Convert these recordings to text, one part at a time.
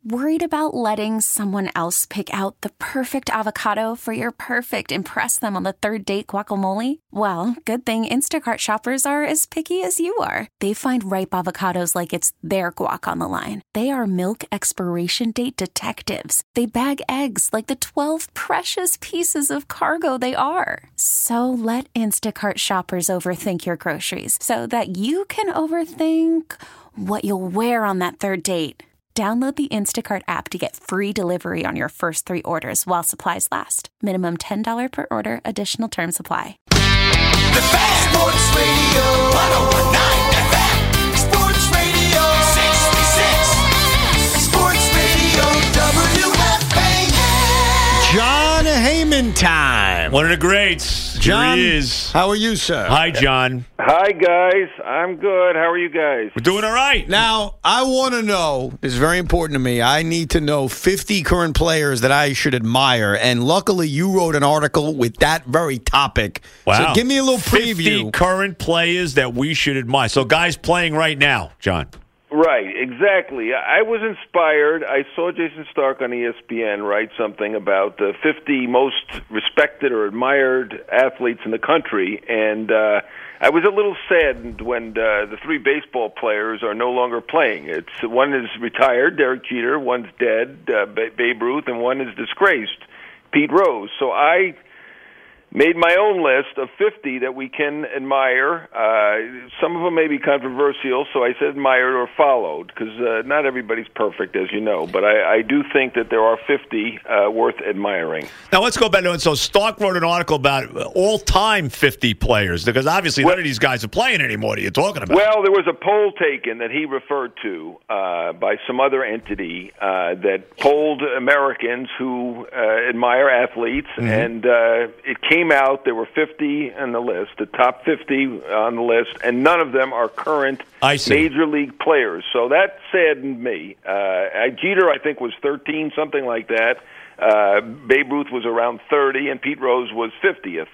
Worried about letting someone else pick out the perfect avocado for your perfect impress them on the third date guacamole? Well, good thing Instacart shoppers are as picky as you are. They find ripe avocados like it's their guac on the line. They are milk expiration date detectives. They bag eggs like the 12 precious pieces of cargo they are. So let Instacart shoppers overthink your groceries so that you can overthink what you'll wear on that third date. Download the Instacart app to get free delivery on your first 3 orders while supplies last. Minimum $10 per order. Additional terms apply. The Fan Sports Radio 101.9 FM. Sports Radio 66. Sports Radio WFAN. John Heyman time. One of the greats. John, here he is. How are you, sir? Hi, John. Hi, guys. I'm good. How are you guys? We're doing all right. Now, I want to know, this is very important to me, I need to know 50 current players that I should admire, and luckily you wrote an article with that very topic. Wow. So give me a little 50 preview. current players that we should admire. So guys playing right now, John. Right, exactly. I was inspired. I saw Jason Stark on ESPN write something about the 50 most respected or admired athletes in the country, and I was a little saddened when the 3 baseball players are no longer playing. One is retired, Derek Jeter, one's dead, Babe Ruth, and one is disgraced, Pete Rose. So I made my own list of 50 that we can admire. Some of them may be controversial, so I said admired or followed, because not everybody's perfect, as you know. But I do think that there are 50 worth admiring. Now, let's go back to it. So Stark wrote an article about all-time 50 players, because obviously none of these guys are playing anymore. What are you talking about? Well, there was a poll taken that he referred to by some other entity that polled Americans who admire athletes, and it came out there were 50 on the list, the top 50 on the list, and none of them are current major league players. So that saddened me. Jeter, I think, was 13, something like that. Babe Ruth was around 30, and Pete Rose was 50th.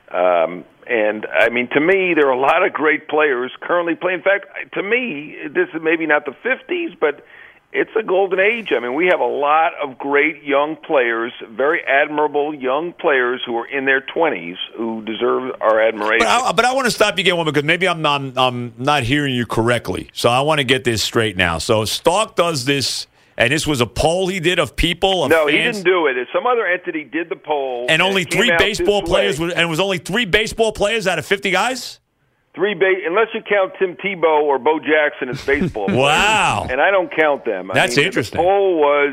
And, I mean, to me, there are a lot of great players currently playing. In fact, to me, this is maybe not the 50s, but it's a golden age. I mean, we have a lot of great young players, very admirable young players who are in their 20s who deserve our admiration. But I want to stop you again, because maybe I'm not hearing you correctly. So I want to get this straight now. So Stark does this, and this was a poll he did of people, of No, fans? he didn't do it. Some other entity did the poll. And only 3 baseball players, and it was only 3 baseball players out of 50 guys? unless you count Tim Tebow or Bo Jackson as baseball players. Wow. And I don't count them. That's interesting. The poll was,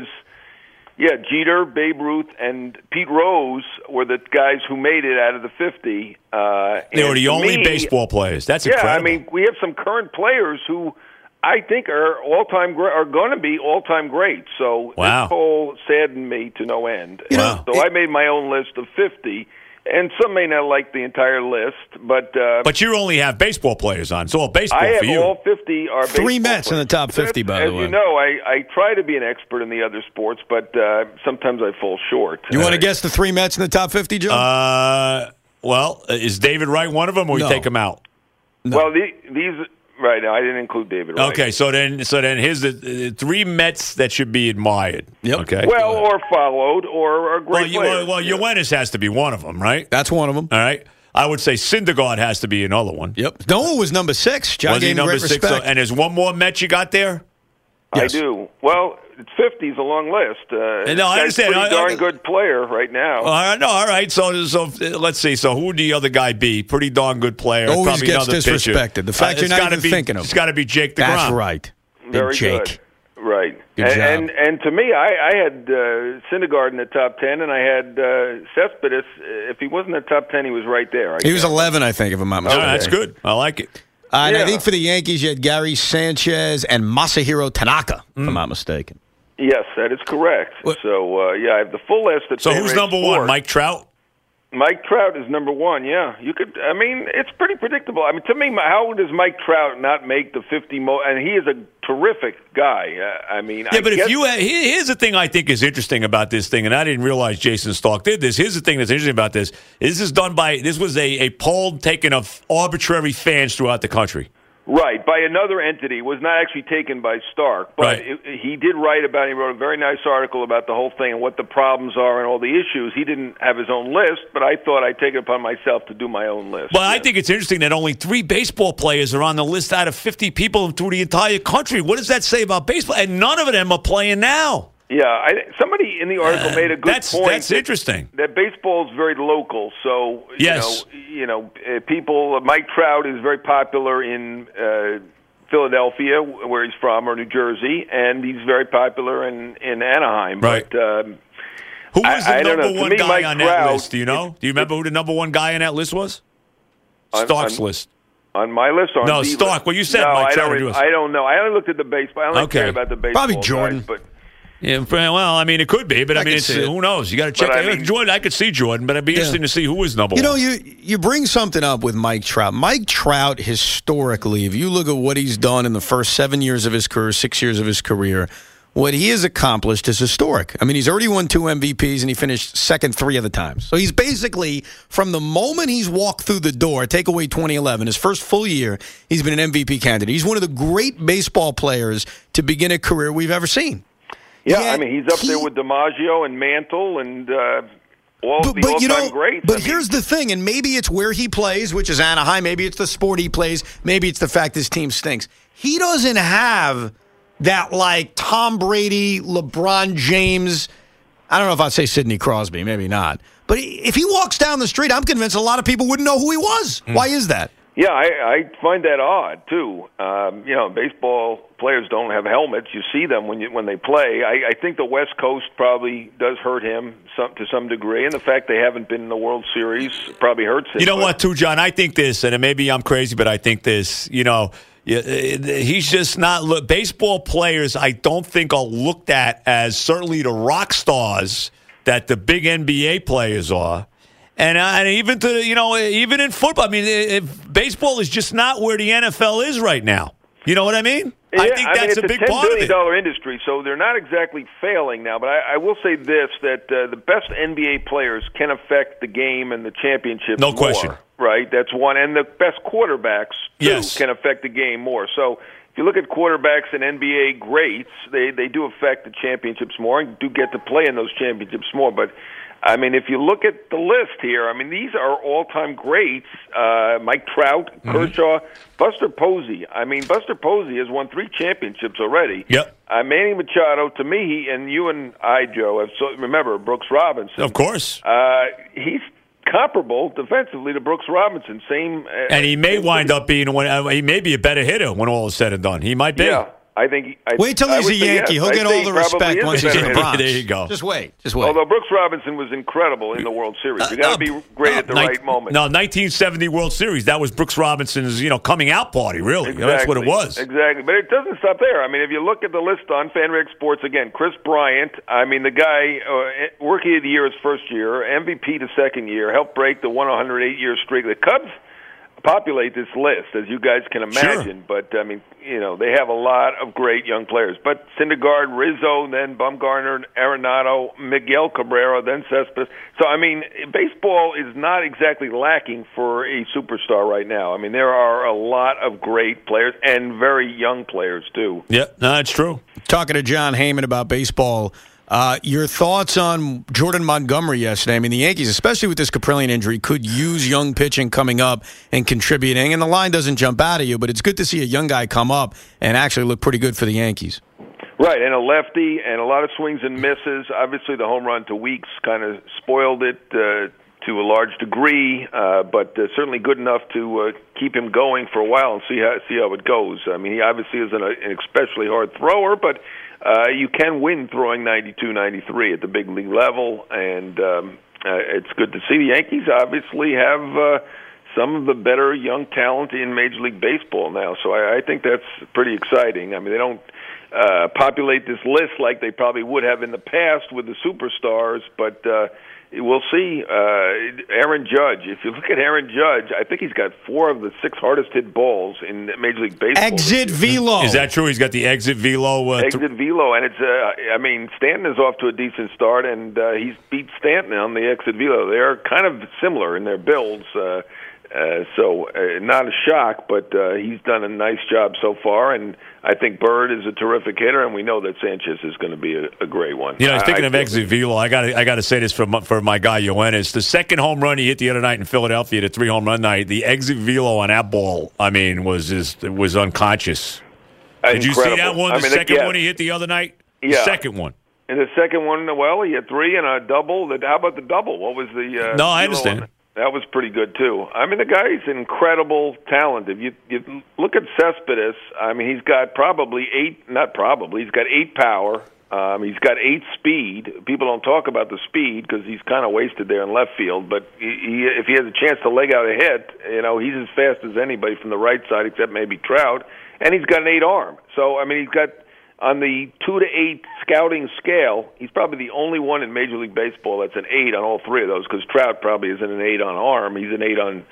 Jeter, Babe Ruth, and Pete Rose were the guys who made it out of the 50. They were the only baseball players. That's incredible. I mean, we have some current players who I think are going to be all-time greats. So this poll saddened me to no end. Wow. So I made my own list of 50. And some may not like the entire list, but you only have baseball players on. It's all baseball for you. All 50 are baseball 3 Mets players. in the top 50, by the way. As you know, I try to be an expert in the other sports, but sometimes I fall short. You want to guess the 3 Mets in the top 50, Joe? Well, is David Wright one of them, or you take him out? No. Well, these right now I didn't include David Wright. Okay, so then here's the 3 Mets that should be admired. Yep. Okay. Well, or followed, or are great players. Well, Yoenis has to be one of them, right? That's one of them. All right. I would say Syndergaard has to be another one. Yep. Noah was number 6. John Was he gave him number great 6? respect. And there's one more Met you got there? Yes. I do. Well, 50 is a long list. No, I understand. Pretty darn good player right now. All right. So let's see. So who would the other guy be? Pretty darn good player. Always Probably gets another pitcher. disrespected. The fact you're not even thinking of It's got to be Jake DeGrom. That's right. Very Big Jake. good. Right. Good job. And to me, I had Syndergaard in the top 10, and I had Cespedes. If he wasn't in the top 10, he was right there. He was 11, I think, if I'm not All mistaken. right, that's good. I like it. And I think for the Yankees, you had Gary Sanchez and Masahiro Tanaka, if I'm not mistaken. Yes, that is correct. So, I have the full list. So who's number 1? Mike Trout? Mike Trout is number 1, yeah. It's pretty predictable. I mean, to me, how does Mike Trout not make the 50 most? And he is a terrific guy. Here's the thing I think is interesting about this thing, and I didn't realize Jason Stark did this. Here's the thing that's interesting about this. This was a poll taken of arbitrary fans throughout the country. Right, by another entity. It was not actually taken by Stark, but Right. he did write about it. He wrote a very nice article about the whole thing and what the problems are and all the issues. He didn't have his own list, but I thought I'd take it upon myself to do my own list. Well, I think it's interesting that only 3 baseball players are on the list out of 50 people through the entire country. What does that say about baseball? And none of them are playing now. Yeah, somebody in the article made a good point. That's interesting. That baseball is very local, so Yes. people. Mike Trout is very popular in Philadelphia, where he's from, or New Jersey, and he's very popular in Anaheim. Right. But, Who was the I don't know. number To one me, guy Mike on that Trout, list? Do you know? Do you remember who the number one guy on that list was? Stark's list. On my list, or on No, the Stark. list? Well, you said no, Mike I Trout. don't know. I only looked at the baseball. I only Okay. cared about the baseball. Probably Jordan. guys, but. Yeah, well, I mean, it could be, but I mean, could it's, see it. who knows? You got to check. But I mean- Jordan, I could see Jordan, but it'd be interesting to see who is number You know, one. you bring something up with Mike Trout. Mike Trout, historically, if you look at what he's done in the first 7 years of his career, 6 years of his career, what he has accomplished is historic. I mean, he's already won 2 MVPs, and he finished second 3 of the times. So he's basically, from the moment he's walked through the door, take away 2011, his first full year, he's been an MVP candidate. He's one of the great baseball players to begin a career we've ever seen. Yeah, Yet I mean, he's up there with DiMaggio and Mantle and all the all-time greats. But here's the thing, and maybe it's where he plays, which is Anaheim. Maybe it's the sport he plays. Maybe it's the fact his team stinks. He doesn't have that, like, Tom Brady, LeBron James. I don't know if I'd say Sidney Crosby. Maybe not. But if he walks down the street, I'm convinced a lot of people wouldn't know who he was. Why is that? Yeah, I find that odd too. Baseball players don't have helmets. You see them when they play. I think the West Coast probably does hurt him to some degree, and the fact they haven't been in the World Series probably hurts him. You know what, too, John? I think this, and maybe I'm crazy, but I think this. He's just not. Baseball players, I don't think are looked at as certainly the rock stars that the big NBA players are. And even even in football, I mean, baseball is just not where the NFL is right now. You know what I mean? Yeah, I think that's it's a big $10 part of billion it. industry, so they're not exactly failing now. But I will say this: that the best NBA players can affect the game and the championships. No question. More, right? That's one, and the best quarterbacks too Yes. can affect the game more. So if you look at quarterbacks and NBA greats, they do affect the championships more and do get to play in those championships more. But I mean, if you look at the list here, I mean, these are all-time greats. Mike Trout, Kershaw, Buster Posey. I mean, Buster Posey has won 3 championships already. Yep. Manny Machado, to me, and you and I, Joe, remember Brooks Robinson. Of course. He's comparable defensively to Brooks Robinson. Same. And he may wind up being he may be a better hitter when all is said and done. He might be. Yeah. I think. Wait till he's a Yankee. He'll get all the respect once he's in the Bronx. There you go. Just wait. Although Brooks Robinson was incredible in the World Series. You got to be great at the right moment. No, 1970 World Series. That was Brooks Robinson's, coming out party. Really, Exactly. That's what it was. Exactly, but it doesn't stop there. I mean, if you look at the list on FanRag Sports again, Chris Bryant. I mean, the guy, Rookie of the Year his first year, MVP the second year, helped break the 108-year streak. The Cubs populate this list, as you guys can imagine. Sure. But I mean, they have a lot of great young players. But Syndergaard, Rizzo, then Bumgarner, Arenado, Miguel Cabrera, then Cespedes. So I mean, baseball is not exactly lacking for a superstar right now. I mean, there are a lot of great players and very young players too. Yeah, no, that's true. Talking to John Heyman about baseball. Your thoughts on Jordan Montgomery yesterday? I mean, the Yankees, especially with this Caprillion injury, could use young pitching coming up and contributing. And the line doesn't jump out at you, but it's good to see a young guy come up and actually look pretty good for the Yankees. Right, and a lefty and a lot of swings and misses. Obviously, the home run to Weeks kind of spoiled it to a large degree, but certainly good enough to keep him going for a while and see how it goes. I mean, he obviously is an especially hard thrower, but you can win throwing 92, 93 at the big league level, and it's good to see. The Yankees obviously have some of the better young talent in Major League Baseball now, so I think that's pretty exciting. I mean, they don't populate this list like they probably would have in the past with the superstars, but we'll see. Aaron Judge, if you look at Aaron Judge, I think he's got 4 of the 6 hardest hit balls in Major League Baseball. Exit velo. Is that true? He's got the exit velo. Exit velo, and it's Stanton is off to a decent start, and he's beat Stanton on the exit velo. They're kind of similar in their builds. So not a shock, but he's done a nice job so far, and I think Bird is a terrific hitter, and we know that Sanchez is going to be a great one. You know, speaking of exit velo, I got to say this for my guy Yoenis. The second home run he hit the other night in Philadelphia, the 3-home run night, the exit velo on that ball, I mean, was unconscious. Did you see that one? The second one he hit the other night? Yeah. The second one. And the second one, well, he had 3 and a double. How about the double? What was the No, I understand. One? That was pretty good, too. I mean, the guy's incredible talent. If you look at Cespedes, I mean, he's got he's got 8 power. He's got 8 speed. People don't talk about the speed because he's kind of wasted there in left field. But if he has a chance to leg out a hit, you know, he's as fast as anybody from the right side, except maybe Trout. And he's got an 8 arm. So, I mean, he's got, on the 2 to 8 scouting scale, he's probably the only one in Major League Baseball that's an 8 on all 3 of those, because Trout probably isn't an 8 on arm. He's an 8 on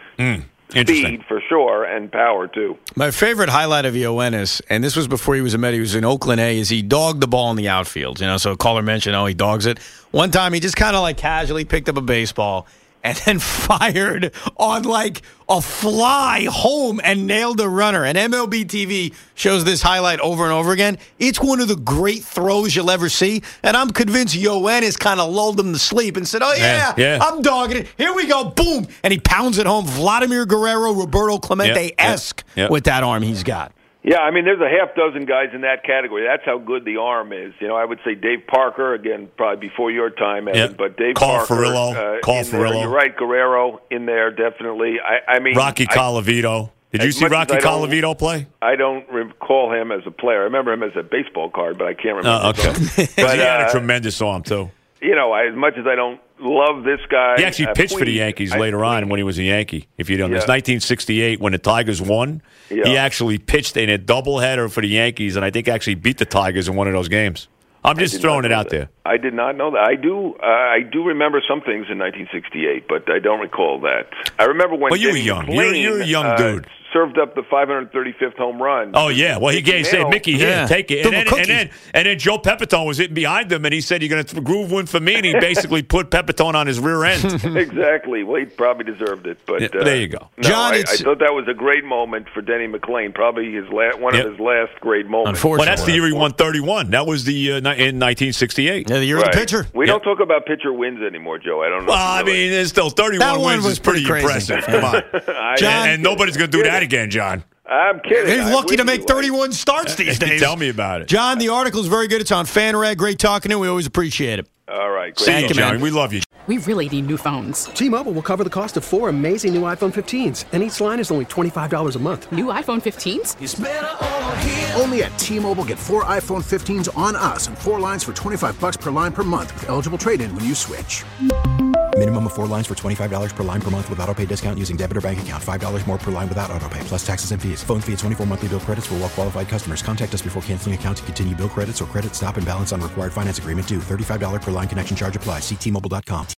speed for sure, and power too. My favorite highlight of Yoenis, and this was before he was a Met, he was in Oakland A, is he dogged the ball in the outfield. You know, so a caller mentioned, he dogs it. One time he just kind of like casually picked up a baseball and then fired on like a fly home and nailed a runner. And MLB TV shows this highlight over and over again. It's one of the great throws you'll ever see. And I'm convinced Yoenis kind of lulled him to sleep and said, yeah, I'm dogging it. Here we go. Boom. And he pounds it home. Vladimir Guerrero, Roberto Clemente-esque with that arm he's got. Yeah, I mean, there's a half dozen guys in that category. That's how good the arm is. You know, I would say Dave Parker, again, probably before your time, Evan, but Dave Parker. Carl Furillo. You're right, Guerrero in there, definitely. I mean, Rocky Colavito. Did you see Rocky Colavito play? I don't recall him as a player. I remember him as a baseball card, but I can't remember. Okay. But he had a tremendous arm, too. You know, as much as I don't love this guy. He actually pitched for the Yankees later on when he was a Yankee. If you don't know, it's 1968 when the Tigers won. Yeah. He actually pitched in a doubleheader for the Yankees, and I think actually beat the Tigers in one of those games. I'm just throwing it out there. I did not know that. I do remember some things in 1968, but I don't recall that. I remember when. Well, you were young. You're a young dude. Served up the 535th home run. Oh yeah, well he said, Mickey, here, take it, and then Joe Pepitone was hitting behind him, and he said, "You're going to groove one for me," and he basically put Pepitone on his rear end. Exactly. Well, he probably deserved it, but there you go, no, John. I thought that was a great moment for Denny McLain. Probably one of his last great moments. Unfortunately, well, that's the year he won 31. That was the in 1968. Yeah, the year of the pitcher. We don't talk about pitcher wins anymore, Joe. I don't know. Well, I mean, there's still 31 wins is pretty impressive. Come on, John, and nobody's going to do that again, John. I'm kidding. He's lucky to make 31 starts these days. Tell me about it. John, the article is very good. It's on FanRag. Great talking to you. We always appreciate it. All right. Great. See you, John. We love you. We really need new phones. T-Mobile will cover the cost of 4 amazing new iPhone 15s, and each line is only $25 a month. New iPhone 15s? It's better over here. Only at T-Mobile, get 4 iPhone 15s on us and 4 lines for $25 per line per month with eligible trade-in when you switch. Minimum of 4 lines for $25 per line per month with autopay discount using debit or bank account. $5 more per line without autopay, plus taxes and fees. Phone fee at 24 monthly bill credits for well-qualified customers. Contact us before canceling account to continue bill credits or credit stop and balance on required finance agreement due. $35 per line connection charge applies. See T-Mobile.com.